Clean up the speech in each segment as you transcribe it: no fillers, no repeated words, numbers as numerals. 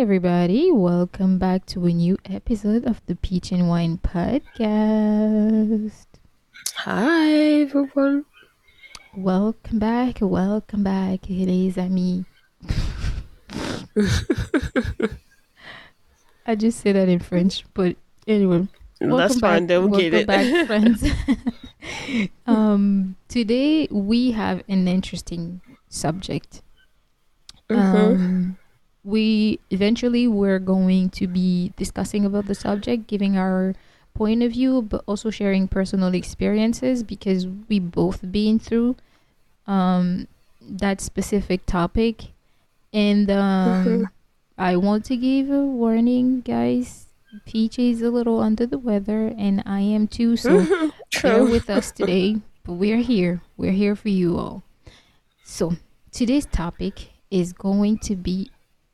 everybody. Welcome back to a new episode of the Peach and Wine Podcast. Hi, everyone. Welcome back, les amis. I just say that in French, but anyway, That's fine. They'll get welcome back, it. friends. Today we have an interesting subject. Um, we're going to be discussing about the subject, giving our point of view, but also sharing personal experiences because we both been through that specific topic. And I want to give a warning, guys. Peach is a little under the weather, and I am too. So bear True. with us today. But we're here. We're here for you all. So today's topic is going to be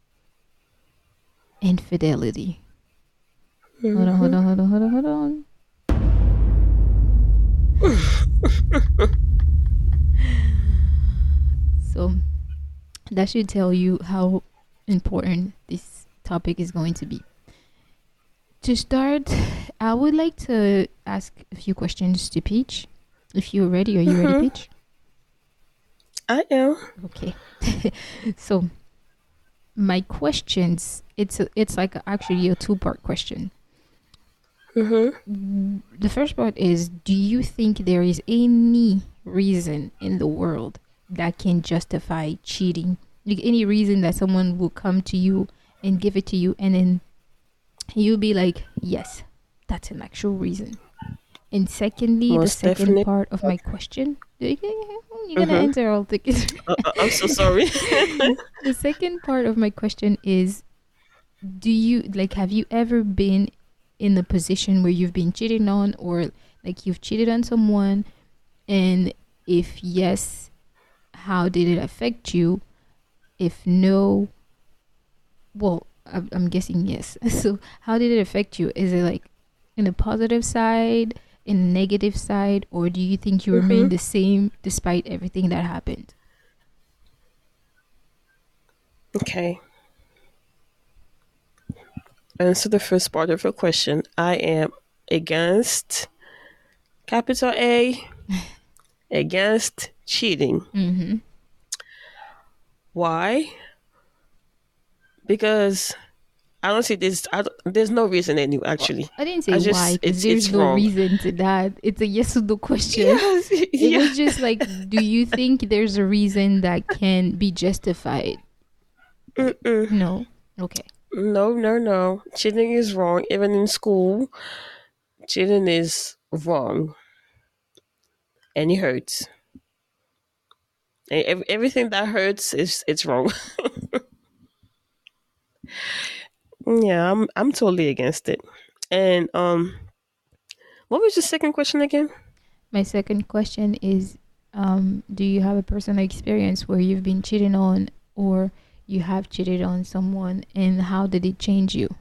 infidelity. Hold on. So that should tell you how important this topic is going to be. To start, I would like to ask a few questions to Peach. If you're ready, are you ready, Peach? I am. Okay. So my questions, it's like actually a two-part question. The first part is, do you think there is any reason in the world that can justify cheating? Like any reason that someone will come to you and give it to you, and then you'll be like, yes, that's an actual reason. And secondly, the Most second definitely. part of my question, you're gonna answer all the I'm so sorry. The second part of my question is, have you ever been in the position where you've been cheated on, or like you've cheated on someone, and if yes, how did it affect you? If no, well, I'm guessing yes. So how did it affect you? Is it like in a positive side, in a negative side, or do you think you remain the same despite everything that happened? Okay. Answer the first part of your question. I am against capital A, against cheating. Mm-hmm. Why? Because I don't see this. There's no reason anyway. Well, Actually, I didn't say I why just because there's it's no wrong. reason to that. It's a yes or no question. Yes. It Yeah. was just like, do you think there's a reason that can be justified? No. Okay. No, no, no. Cheating is wrong. Even in school, cheating is wrong and it hurts. And everything that hurts is it's wrong. Yeah, I'm totally against it. And what was the second question again? My second question is, do you have a personal experience where you've been cheated on, or you have cheated on someone, and how did it change you?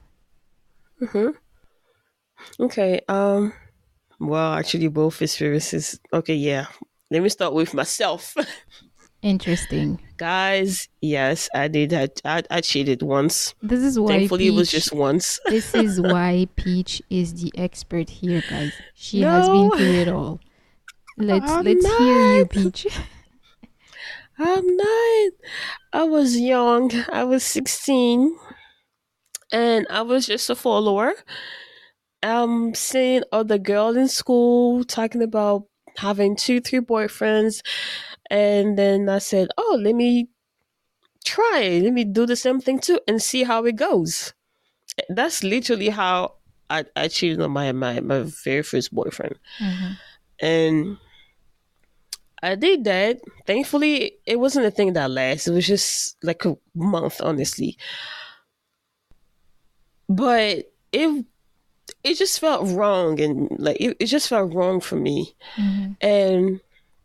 Okay. Well, actually, both experiences. Okay, yeah. Let me start with myself. Interesting. Guys, yes, I did. I cheated once. This is why Thankfully, it was Peach. just once. This is why Peach is the expert here, guys. She has been No, through it all. I'm Let's hear you, not. Peach. I'm not. I was young. I was 16, and I was just a follower. Seeing other girls in school talking about having two, three boyfriends, and then I said, "Oh, let me try. Let me do the same thing too, and see how it goes." That's literally how I cheated on my very first boyfriend, Mm-hmm. and I did that. Thankfully, it wasn't a thing that lasted. It was just like a month, honestly. But it just felt wrong, and like it just felt wrong for me. Mm-hmm. And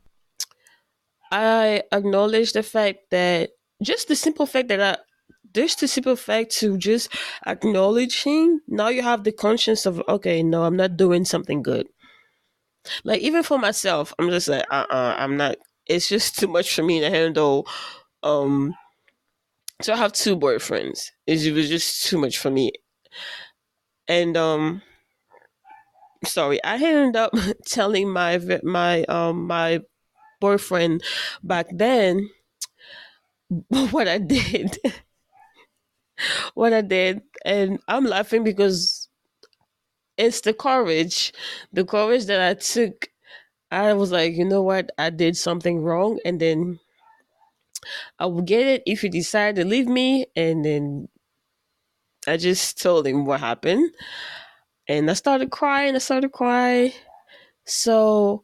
I acknowledge the fact that just the simple fact that just the simple fact to just acknowledging, now you have the conscience of, okay, no, I'm not doing something good. Like even for myself, I'm just like, I'm not. It's just too much for me to handle. Um, So I have two boyfriends. It was just too much for me. And sorry, I ended up telling my boyfriend back then what I did, what I did, and I'm laughing because it's the courage that I took. I was like, you know what, I did something wrong, and then I will get it if you decide to leave me. And then I just told him what happened, and I started crying. I started crying. So,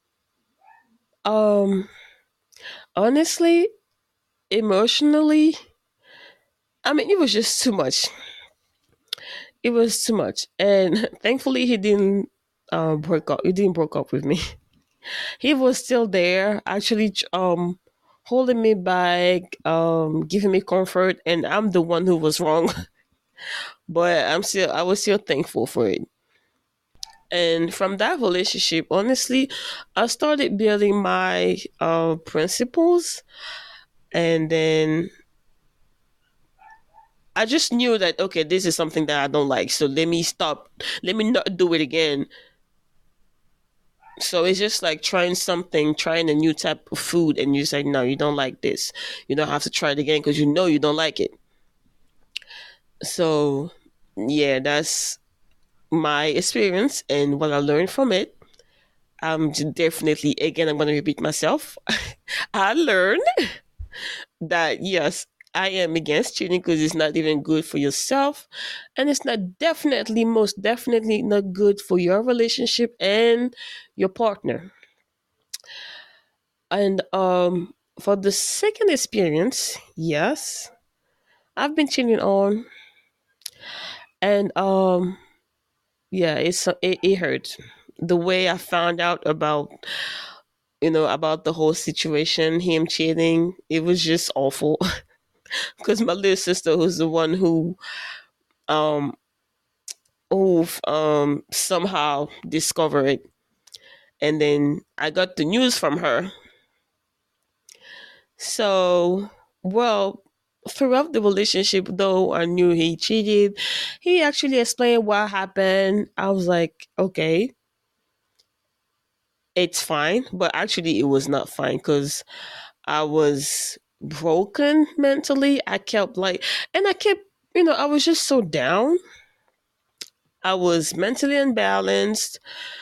um, honestly, emotionally, I mean, it was just too much. It was too much, and thankfully, he didn't break up. He didn't break up with me. He was still there, actually, holding me back, giving me comfort, and I'm the one who was wrong. But I was still thankful for it. And from that relationship, honestly, I started building my principles, and then I just knew that okay, this is something that I don't like, so let me stop. Let me not do it again. So it's just like trying a new type of food, and you say no, you don't like this. You don't have to try it again because you know you don't like it. So yeah, that's my experience and what I learned from it. Definitely, again, I'm going to repeat myself. I learned that yes, I am against cheating because it's not even good for yourself, and it's not definitely, most definitely not good for your relationship and your partner. And for the second experience, yes, I've been cheating on, and yeah, it hurt. The way I found out about about the whole situation, him cheating, it was just awful. Because my little sister, who's the one um who somehow discovered it, and then I got the news from her. So, well, throughout the relationship, though I knew he cheated, he actually explained what happened. I was like, okay, it's fine, but actually, it was not fine because I was broken mentally. I kept like, and I kept, I was just so down. I was mentally unbalanced,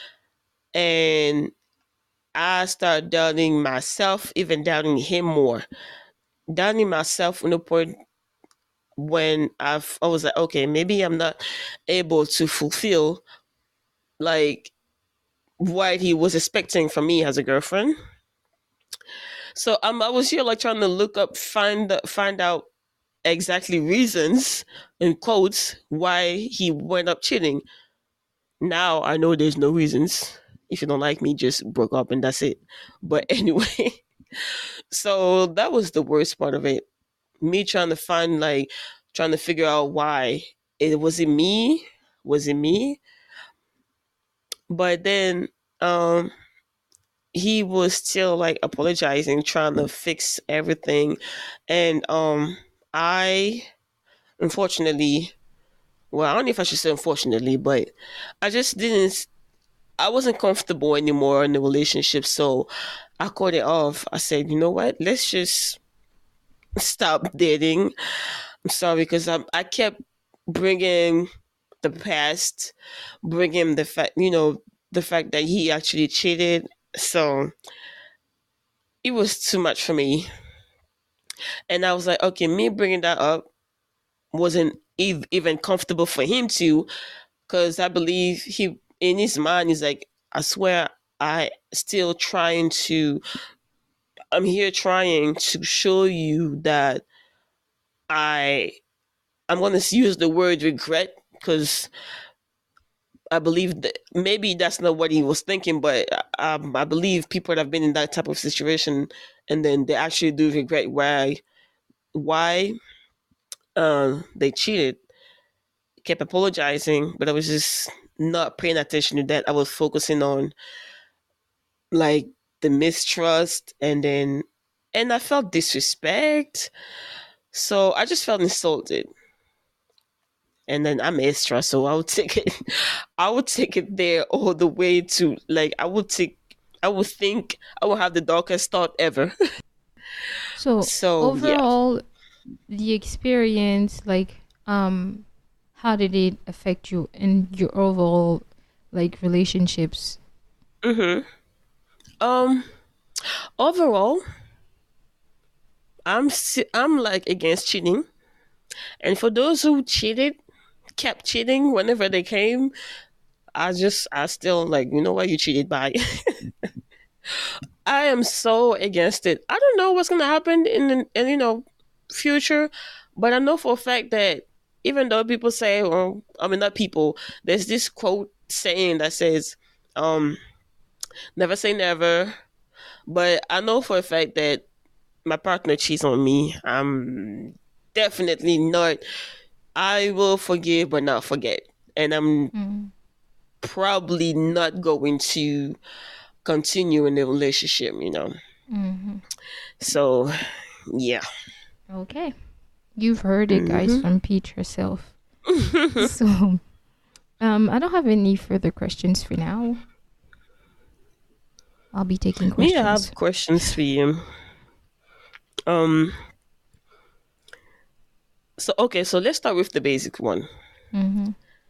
and I started doubting myself, even doubting him more. Doubting myself in the point when I was like, okay, maybe I'm not able to fulfill like what he was expecting from me as a girlfriend. So I was here like trying to look up, find out exactly reasons in quotes why he went up cheating. Now I know there's no reasons. If you don't like me, just broke up and that's it. But anyway, so that was the worst part of it. Me trying to trying to figure out why. It me? Was it me? But then um he was still like apologizing, trying to fix everything. And I unfortunately, well, I don't know if I should say unfortunately, but I just didn't I wasn't comfortable anymore in the relationship, so I called it off. I said, you know what? Let's just stop dating. I'm sorry because I kept bringing the past, bringing the fact that he actually cheated. So it was too much for me, and I was like, okay, me bringing that up wasn't even comfortable for him to, because I believe he in his mind is like, I swear I still trying to I'm here trying to show you that I I'm going to use the word regret because I believe that maybe that's not what he was thinking, but I believe people that have been in that type of situation and then they actually do regret why they cheated, kept apologizing, but I was just not paying attention to that. I was focusing on like the mistrust, and I felt disrespect. So I just felt insulted. And then I'm extra, so I would take it I would take it there all the way to like I would think I would have the darkest thought ever. So So yeah. overall, the experience, like, how did it affect you in your overall, like, relationships? Mm-hmm. Um Overall, I'm like against cheating. And for those who cheated, kept cheating whenever they came, I still like, you know what, you cheated by. I am so against it. I don't know what's gonna happen in future, but I know for a fact that even though people say, or I mean not people, there's this quote saying that says, um, never say never. But I know for a fact that my partner cheats on me. I'm definitely not. I will forgive but not forget, and I'm Mm, probably not going to continue in the relationship. hmm. So yeah. Okay. You've heard it, guys, Hmm. from Peach herself. So, I don't have any further questions for now. I'll be taking Me, I questions. have questions for you. Um. So okay, so let's start with the basic one. Mm-hmm.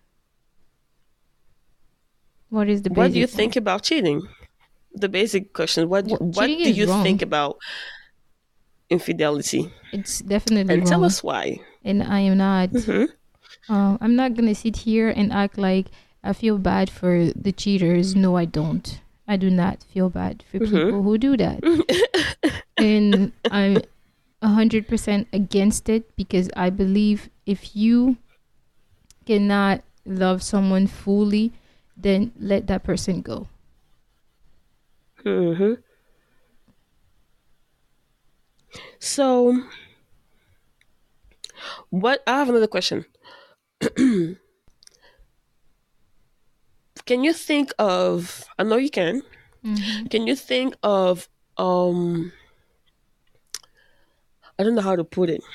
What is the What do you basic one? think about cheating? The basic question. What Well, cheating What do is you wrong. think about infidelity? It's definitely And tell wrong. us why. And I am not. Mm-hmm. I'm not gonna sit here and act like I feel bad for the cheaters. No, I don't. I do not feel bad for Mm-hmm. people who do that. And I'm 100% against it because I believe if you cannot love someone fully, then let that person go. Mm-hmm. So, what? I have another question. Can you think of? I know you can. Mm-hmm. Can you think of? Um, I don't know how to put it.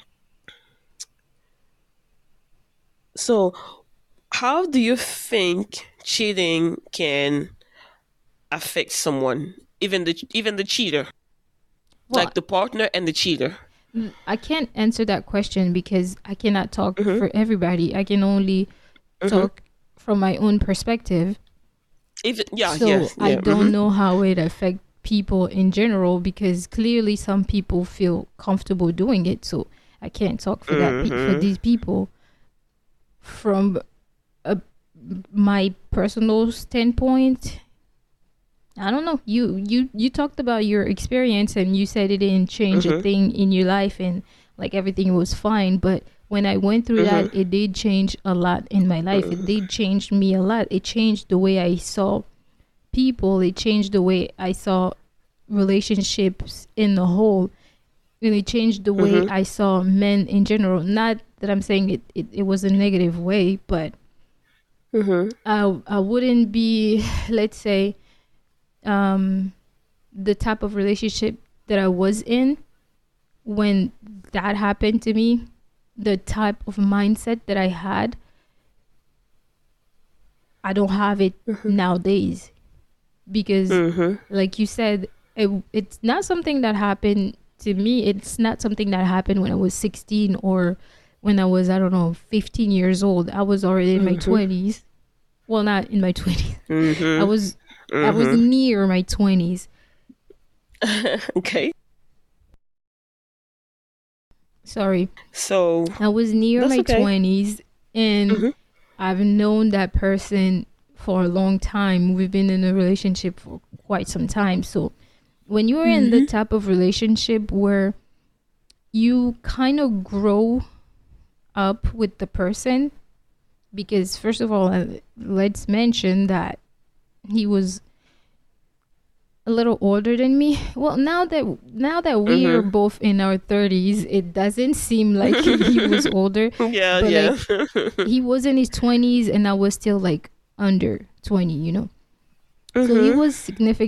So, how do you think cheating can affect someone, even the cheater, Well, like the partner and the cheater? I can't answer that question because I cannot talk Mm-hmm. for everybody. I can only Mm-hmm. talk from my own perspective. Even yeah, yeah, So I yeah. don't Mm-hmm. know how it affect people in general because clearly some people feel comfortable doing it. So I can't talk for for Mm-hmm. these people from a, my personal standpoint. I don't know. You talked about your experience and you said it didn't change a Mm-hmm. thing in your life and like everything was fine, but when I went through that, Mm-hmm. it did change a lot in my life. It did change me a lot. It changed the way I saw people. It changed the way I saw relationships in the whole. And it changed the way Mm-hmm. I saw men in general. Not that I'm saying it was a negative way, but Mm-hmm. I wouldn't be, let's say, um, the type of relationship that I was in when that happened to me, the type of mindset that I had, I don't have it nowadays because, Mm-hmm. like you said, it's not something that happened to me. It's not something that happened when I was 16 or when I was, I don't know, 15 years old. I was already in my Mm-hmm. 20s. Well, not in my 20s. I Mm-hmm. was I was Mm-hmm. near my 20s. Okay. Sorry. So I was near that's my okay. 20s and Mm-hmm. I've known that person for a long time. We've been in a relationship for quite some time. So when you're in the Mm-hmm. type of relationship where you kind of grow up with the person, because first of all, let's mention that he was a little older than me. Well, now that we're Mm-hmm. both in our 30s, it doesn't seem like he was older, Yeah, but yeah. like he was in his 20s and I was still like under 20, you know. So he Mm-hmm. was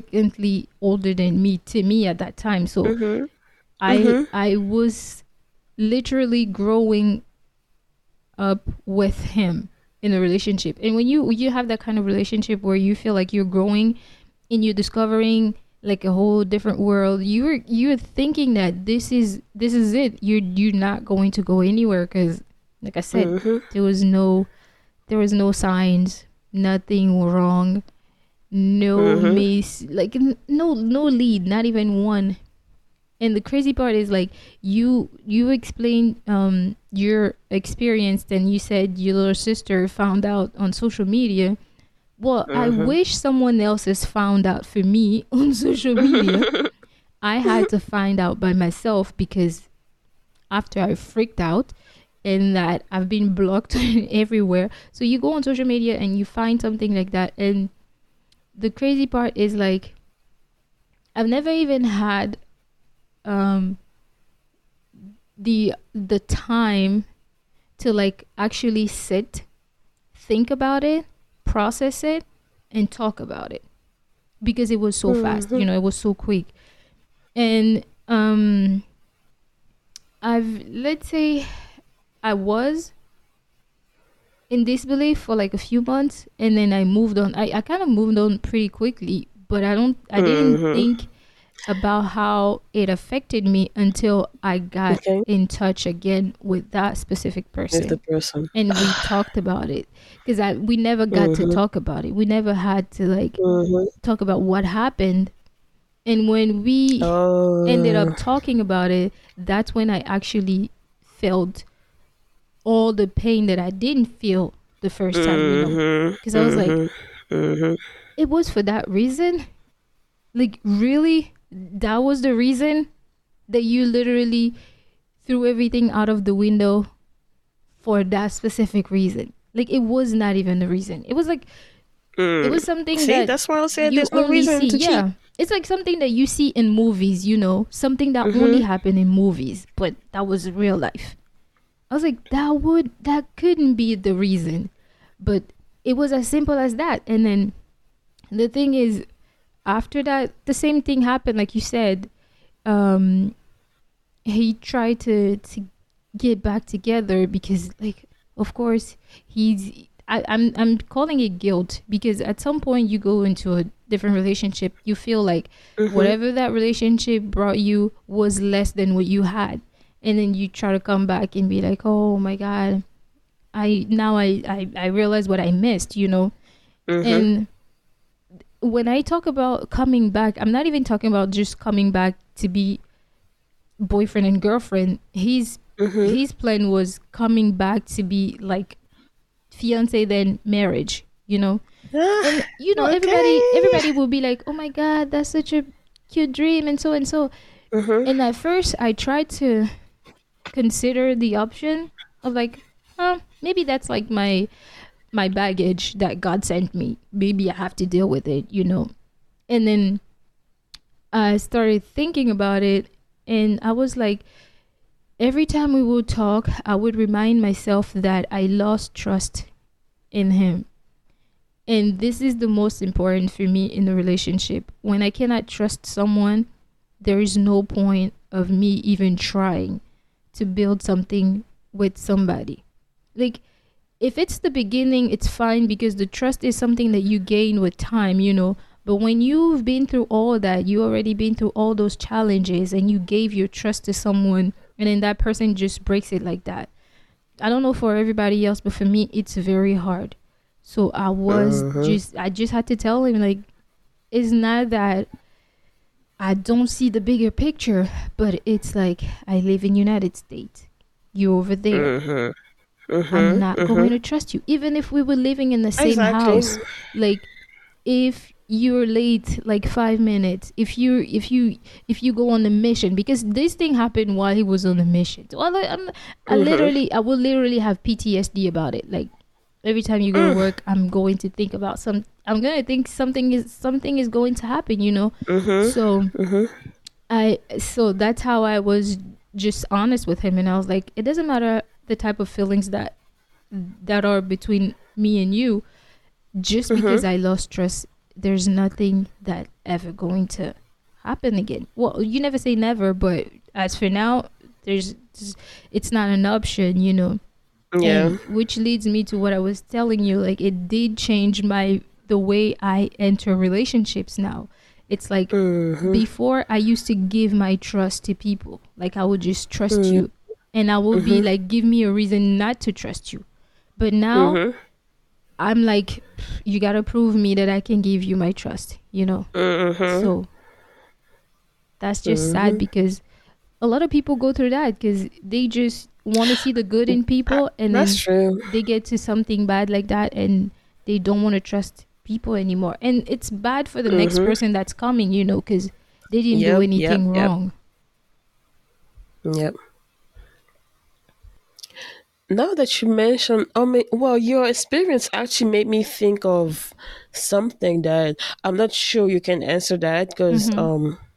significantly older than me to me at that time. So Mm-hmm. I Mm-hmm. I was literally growing up with him in a relationship. And when you have that kind of relationship where you feel like you're growing and you're discovering like a whole different world, you're thinking that this is it. You're not going to go anywhere because, like I said, Mhm. there was no signs, nothing wrong, no Mhm. miss, like no lead, not even one. And the crazy part is like you explained your experience, and you said your little sister found out on social media. Well, I Mhm. wish someone else has found out for me on social media. I had to find out by myself because after I freaked out and that I've been blocked everywhere. So you go on social media and you find something like that, and the crazy part is like I've never even had um the time to like actually sit, think about it, process it, and talk about it because it was so fast. Mhm. It was so quick. And I've let's say I was in disbelief for like a few months, and then I moved on. I kind of moved on pretty quickly, but I didn't Mhm. think about how it affected me until I got Okay. in touch again with that specific Is the person person. and we talked about it because we never got to Mhm. talk about it. We never had to like Mhm. talk about what happened. And when we ended up Oh. talking about it, that's when I actually felt all the pain that I didn't feel the first time. Mhm. Because I was like, Mhm. Mhm. it was for that reason? Like, really? That was the reason that you literally threw everything out of the window for that specific reason? Like, it was not even the reason. It was like, it Mm. was something See, that that's why I said you there's no only reason see. to cheat. Yeah. It's like something that you see in movies, something that only Mhm. happened in movies, but that was real life. I was like, that couldn't be the reason. But it was as simple as that. And then the thing is, after that, the same thing happened, like you said. Um, he tried to get back together because, like, of course, I'm calling it guilt because at some point you go into a different relationship, you feel like Mhm. whatever that relationship brought you was less than what you had, and then you try to come back and be like, oh my god, I realize what I missed. Mhm. And when I talk about coming back, I'm not even talking about just coming back to be boyfriend and girlfriend. His Mhm. his plan was coming back to be like fiance then marriage. Ah, And everybody okay. everybody will be like, oh my god, that's such a cute dream and so and so. Mhm. And at first I tried to consider the option of like, maybe that's like my baggage that God sent me. Maybe I have to deal with it. And then I started thinking about it, and I was like, every time we would talk, I would remind myself that I lost trust in him. And this is the most important for me in a relationship. When I cannot trust someone, there is no point of me even trying to build something with somebody. Like, if it's the beginning, it's fine because the trust is something that you gain with time. But when you've been through all that, you already been through all those challenges and you gave your trust to someone, and then that person just breaks it like that. I don't know for everybody else, but for me, it's very hard. So Mhm. I just had to tell him, like, it's not that I don't see the bigger picture, but it's like I live in United States. You over there. Mhm. I'm Mhm. not going Mhm. to trust you. Even if we were living in the same Exactly. house, like if you're late like 5 minutes, if you go on a mission, because this thing happened while he was on a mission. So Mhm. I will literally have PTSD about it. Like every time you go to Mm. work, I'm gonna think something is going to happen. Mhm. So Mhm. so that's how I was just honest with him, and I was like, it doesn't matter the type of feelings that are between me and you. Just because Mhm. I lost trust, there's nothing that ever going to happen again. Well, you never say never, but as for now, it's not an option, you know. Yeah. And which leads me to what I was telling you, like it did change my the way I enter relationships now. It's like Mhm. before I used to give my trust to people. Like I would just trust Mhm. you and I will be Mhm. like give me a reason not to trust you. But now Mhm. I'm like you got to prove me that I can give you my trust, you know. Mhm. So that's just sad Mhm. because a lot of people go through that because they just want to see the good in people and That's then true. they get to something bad like that and they don't want to trust people anymore. And it's bad for the next Mhm. person that's coming, you know, because they didn't do Yep. Yep. anything Yep. wrong. Yep. Now that you mention, I mean, well, your experience actually made me think of something that I'm not sure you can answer that because, Mm-hmm.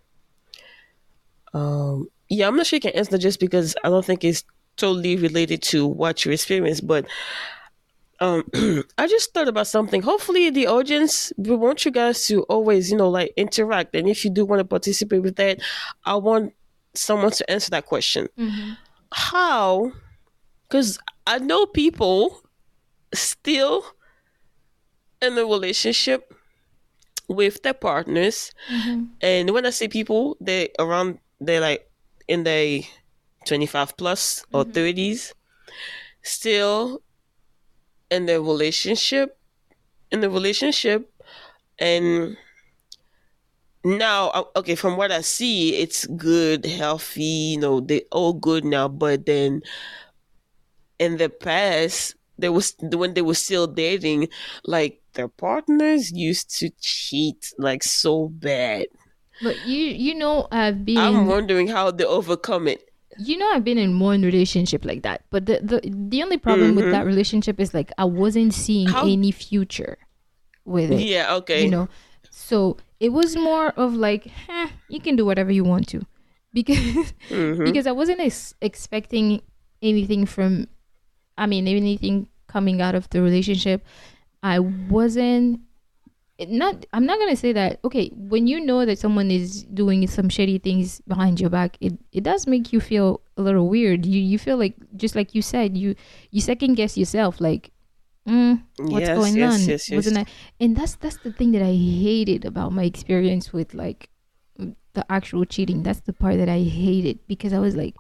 yeah, I'm not sure you can answer just because I don't think it's totally related to what you experienced. But um, I just thought about something. Hopefully, the audience, we want you guys to always, like interact. And if you do want to participate with that, I want someone to answer that question. Mm-hmm. How? Because I know people still in a relationship with their partners. Mm-hmm. And when I say people, they're like in their 25 plus or Mm-hmm. 30s, still in their relationship. And now, okay, from what I see, it's good, healthy, they all good now. But then in the past, there was when they were still dating, like their partners used to cheat like so bad. But you know I've been I'm in wondering how they overcome it. I've been in one relationship like that. But the only problem with Mm-hmm. that relationship is like I wasn't seeing How? any future with it, Yeah. you Okay. know. So it was more of like, you can do whatever you want to, because Mm-hmm. because I wasn't expecting anything from, I mean, anything coming out of the relationship. I wasn't not. I'm not gonna say that. Okay, when you know that someone is doing some shady things behind your back, it does make you feel a little weird. You feel like, just like you said, you second guess yourself, like, what's Yes. going Yes. on? Yes. Yes. Wasn't I? And that's the thing that I hated about my experience with like the actual cheating. That's the part that I hated because I was like,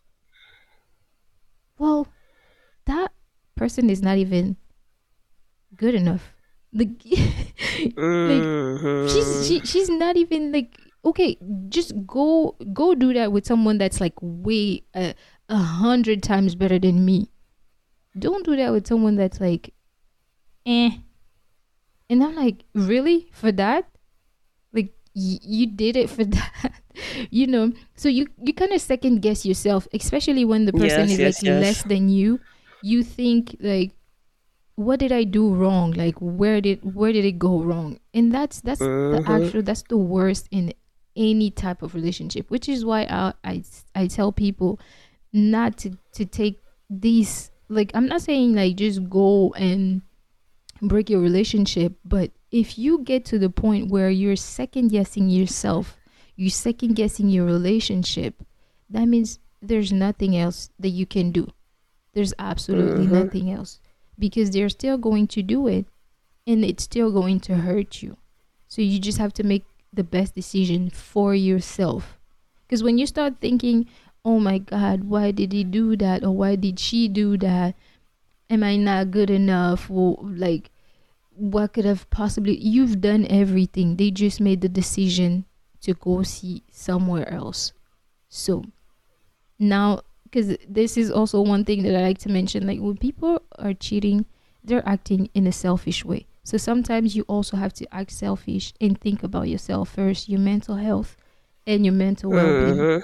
well, that person is not even good enough. Like, like Mm-hmm. she's not even like, okay. Just go do that with someone that's like way 100 times better than me. Don't do that with someone that's like, eh. And I'm like, really, for that? Like you did it for that, you know. So you kind of second guess yourself, especially when the person Yes. is like Yes. less Yes. than you think like, what did I do wrong? Like where did it go wrong? And Mm-hmm. that's the worst in any type of relationship, which is why I tell people not to take these, like, I'm not saying like just go and break your relationship. But if you get to the point where you're second guessing yourself, you're second guessing your relationship, that means there's nothing else that you can do. There's absolutely Mm-hmm. nothing else, because they're still going to do it and it's still going to hurt you. So you just have to make the best decision for yourself. Because when you start thinking, oh my God, why did he do that? Or why did she do that? Am I not good enough? Or like, what could have possibly, you've done everything, they just made the decision to go see somewhere else. So now, because this is also one thing that I like to mention, like when people are cheating, they're acting in a selfish way. So sometimes you also have to act selfish and think about yourself first, your mental health and your mental well-being. Mm-hmm.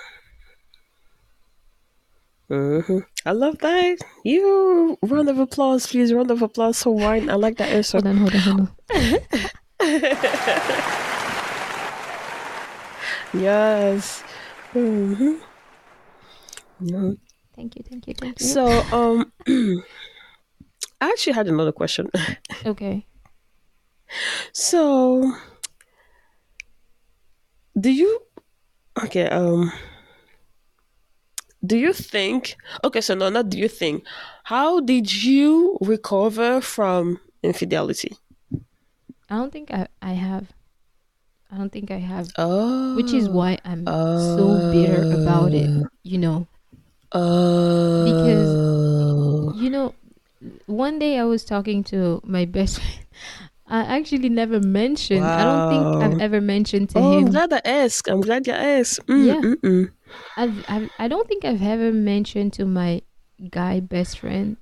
Mm-hmm. I love that. You round of applause, please. Round of applause for wine. I like that answer. Hold on. Yes. Mm-hmm. Mhm. Thank you. So, I actually had another question. Okay. So, do you? Okay. Do you think? Okay, so no, not do you think. How did you recover from infidelity? I don't think I have. I don't think I have. Which is Oh, why I'm so bitter about it, uh, you know, because oh. you know, one day I was talking to my best friend. I actually never mentioned. I don't think I've Wow. ever mentioned to Oh, I'm him. glad I asked. I'm glad you asked. Yeah, Mm. I don't think I've ever mentioned to my guy best friend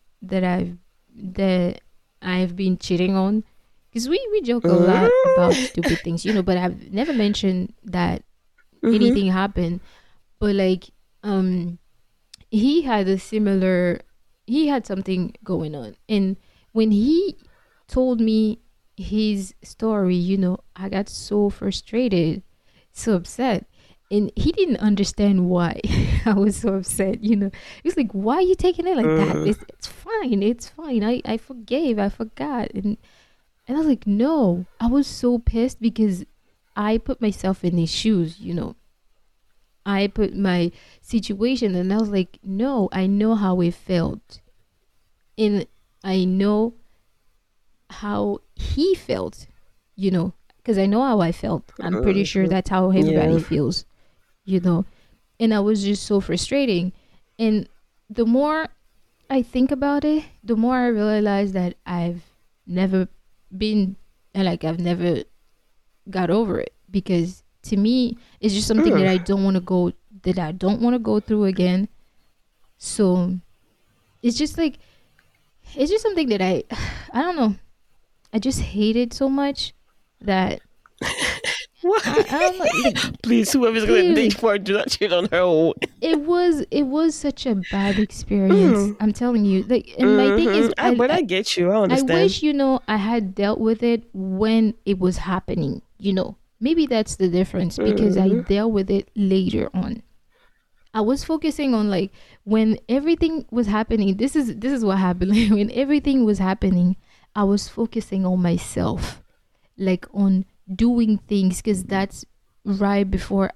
that I've been cheating on, because we joke a lot about Mm. stupid things, you know. But I've never mentioned that Mm-hmm. anything happened. But like, um, he had a similar. He had something going on, and when he told me his story, you know, I got so frustrated, so upset. And he didn't understand why I was so upset, you know. He was like, why are you taking it like that? Mm-hmm. It's fine. It's fine. I forgave. I forgot. And I was like, no. I was so pissed because I put myself in his shoes, you know. I put my situation and I was like, no, I know how it felt. And I know how he felt, you know, because I know how I felt. I'm pretty sure Mm-hmm. that's how everybody Yeah. feels, you know. And I was just so frustrating. And the more I think about it, the more I realize that I've never been, like, I've never got over it, because to me, it's just something Mm. that I don't want to go through again. So it's just like, it's just something that I don't know. I just hate it so much that What? I don't know. Like, Please, whoever's gonna date seriously, for her, do not cheat on her own. it was such a bad experience. Mm. I'm telling you. Like, and my thing Mm-hmm. is, But I get you. I I understand. wish, you know, I had dealt with it when it was happening. You know, maybe that's the difference, because I Mm-hmm. dealt with it later on. I was focusing on, like, when everything was happening. This is what happened. Like, when everything was happening, I was focusing on myself, like on doing things, because that's right before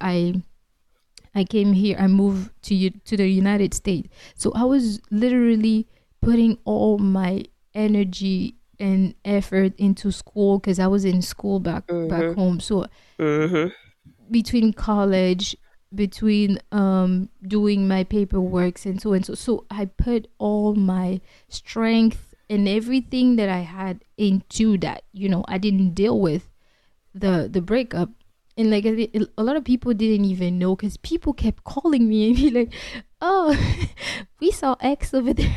I came here. I moved to the United States, so I was literally putting all my energy and effort into school, because I was in school back Mm-hmm. home. So Mm-hmm. between college, between doing my paperwork and so and so I put all my strength and everything that I had into that. You know, I didn't deal with the breakup. And like, a lot of people didn't even know, because people kept calling me and be like, oh, we saw X over there.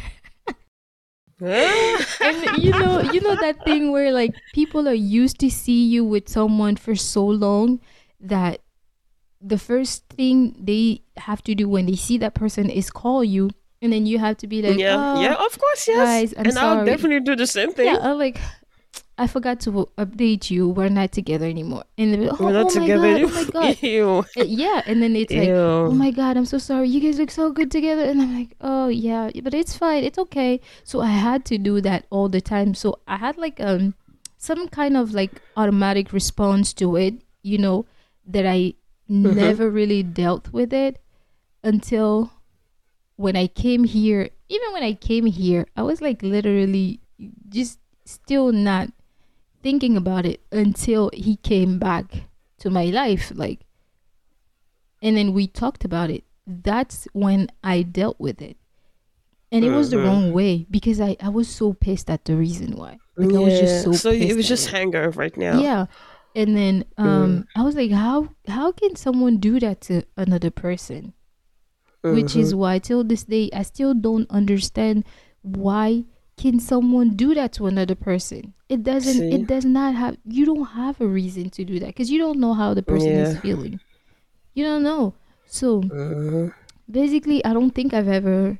And you know that thing where, like, people are used to see you with someone for so long that the first thing they have to do when they see that person is call you, and then you have to be like, Yeah. Yeah. oh, Of course, yes. guys, I'm And I'll sorry. definitely do the same Yeah, thing. I'm like, I forgot to update you. We're not together anymore. And they're like, We're oh, not oh my together. god, You. oh my god. Ew. Yeah, and then it's like, oh Ew. my god, I'm so sorry. You guys look so good together. And I'm like, oh yeah, but it's fine. It's okay. So I had to do that all the time. So I had like some kind of like automatic response to it, you know, that I Mm-hmm. never really dealt with it until when I came here. Even when I came here, I was like literally just still not thinking about it until he came back to my life, like, and then we talked about it. That's when I dealt with it. And it was the Mm-hmm. wrong way, because I was so pissed at the reason why. Like, I was just Yeah. so So it pissed was at just it. hanger right now. Yeah. And then Mm. I was like, how can someone do that to another person? Which Mm-hmm. is why till this day I still don't understand, why can someone do that to another person? See. It does not have, you don't have a reason to do that, because you don't know how the person is Yeah. feeling. You don't know. So Mm-hmm. basically, I don't think I've ever,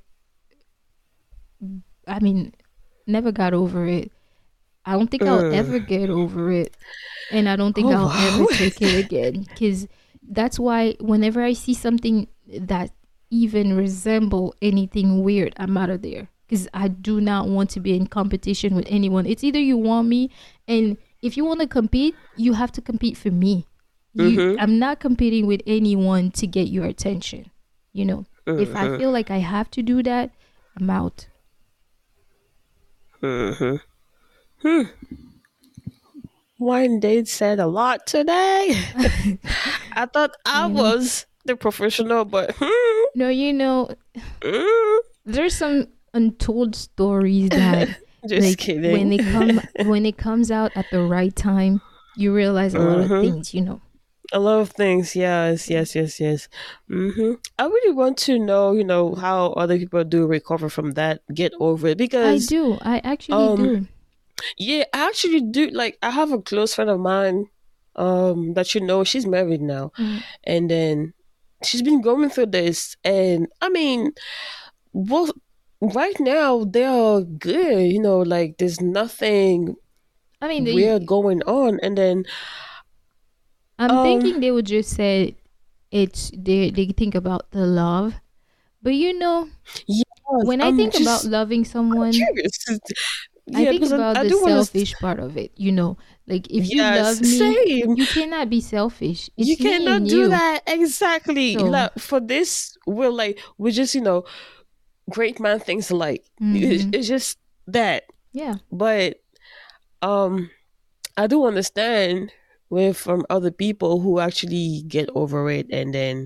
I mean, never got over it. I don't think I'll Mm. ever get over it. And I don't think Oh I'll ever wow. take it again. Because that's why whenever I see something that even resemble anything weird, I'm out of there. Because I do not want to be in competition with anyone. It's either you want me, and if you want to compete, you have to compete for me. Mm-hmm. I'm not competing with anyone to get your attention, you know. If I feel like I have to do that, I'm out. Mm-hmm. Hmm. One date said a lot today. I thought I I know. was the professional, but No, mm, there's some untold stories that, just like, kidding. when it comes out at the right time, you realize a lot of Mm-hmm. things. A lot of things, yes, yes, yes, yes. I really want to know, how other people do recover from that, get over it, I because, do. I actually um, do. yeah, I actually do. Like, I have a close friend of mine, that she's married now, Mm. and then she's been going through this, and I mean, well, right now they are good, like there's nothing I mean, weird going on, and then, I'm um, thinking they would just say they think about the love, but yes, when I I'm think about just loving someone, curious. I Yeah, think because about I the do want to. selfish part of it. Like if you Yes, love me, same. you cannot be selfish. You It's me cannot and do you. that exactly. So, Like for this, we're just great man things alike. hmm, It's just that, yeah. but um, I do understand with from other people who actually get over it and then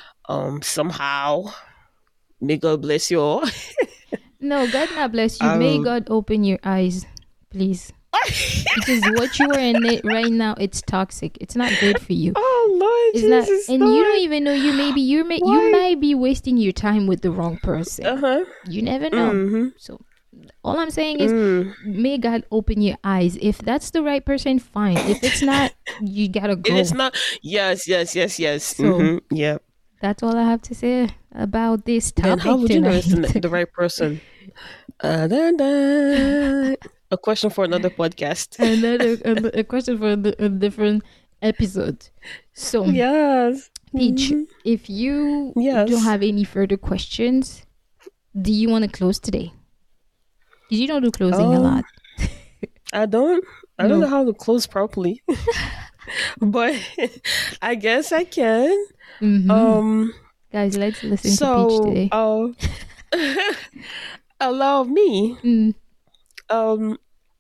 somehow may God bless you all. No, God not bless you. May um, God open your eyes, please. Because what you are in it right now, it's toxic. It's not good for you. oh Lord It's not, Jesus, and you don't Lord, even know. You why? might be wasting your time with the wrong person. Uh huh. You never know. Mm-hmm. So all I'm saying is, Mm. may God open your eyes. If that's the right person, fine. If it's not, you gotta It is go. not. Yes, yes, yes, yes. So Yeah. that's all I have to say about this Then how topic would you know it's tonight. the right person? Dun, dun. A question for another podcast. A question for a different episode. So, Yes. Peach, Mhm. if you don't Yes. have any further questions, do you want to close today? Because you don't do closing a Um, lot. I don't. I don't know No. how to close properly, but I guess I can. Mm-hmm. Um. Guys, let's listen to Peach So, today. allow me. Mm. Um.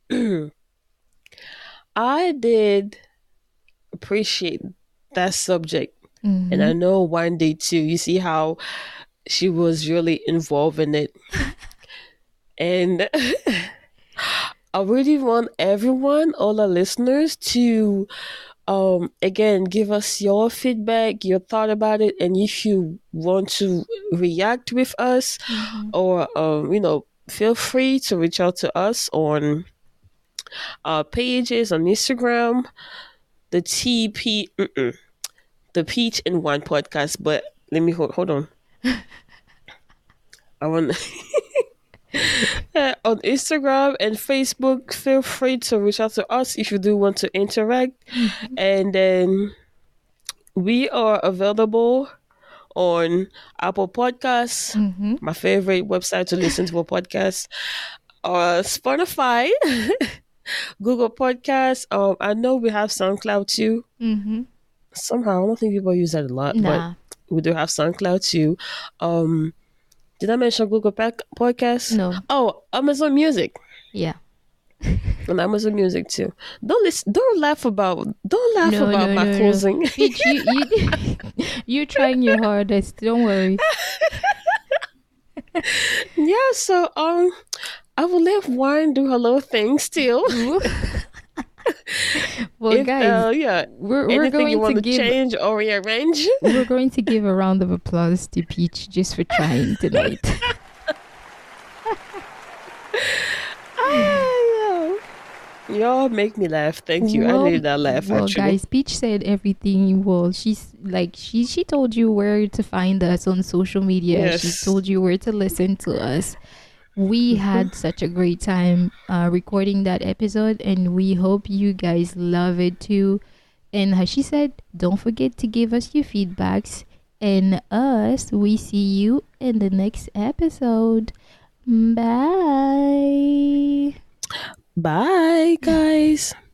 I did appreciate that subject, and Mm-hmm. I know one day too. You see how she was really involved in it, and I really want everyone, all our listeners, to again give us your feedback, your thought about it, and if you want to react with us, Mm-hmm. or feel free to reach out to us on our pages on Instagram, the TP, the Peach and Wine podcast. But let me hold on. I want on Instagram and Facebook. Feel free to reach out to us if you do want to interact, Mm-hmm. and then we are available on Apple Podcasts, Mm-hmm. my favorite website to listen to a podcast, or Spotify, Google Podcasts. I know we have SoundCloud too. Mm-hmm. Somehow, I don't think people use that a lot, but Nah. we do have SoundCloud too. Um, did I mention Google Podcasts? No. Oh, Amazon Music. Yeah. On Amazon Music too. Don't laugh No, about no, my no, no. closing. Peach, you're trying your hardest. Don't worry. Yeah, so I will let Wine do her little thing still. Well, If guys, yeah, we're anything you going to want to give change or rearrange. we're going to give a round of applause to Peach just for trying tonight. Ah, yeah. Y'all make me laugh. Thank you. I needed that laugh Well, actually. guys, Peach said everything. Well, she told you where to find us on social media. She Yes. told you where to listen to us. We had such a great time recording that episode, and we hope you guys love it too. And as she said, don't forget to give us your feedbacks. And us, we see you in the next episode. Bye. Bye, guys.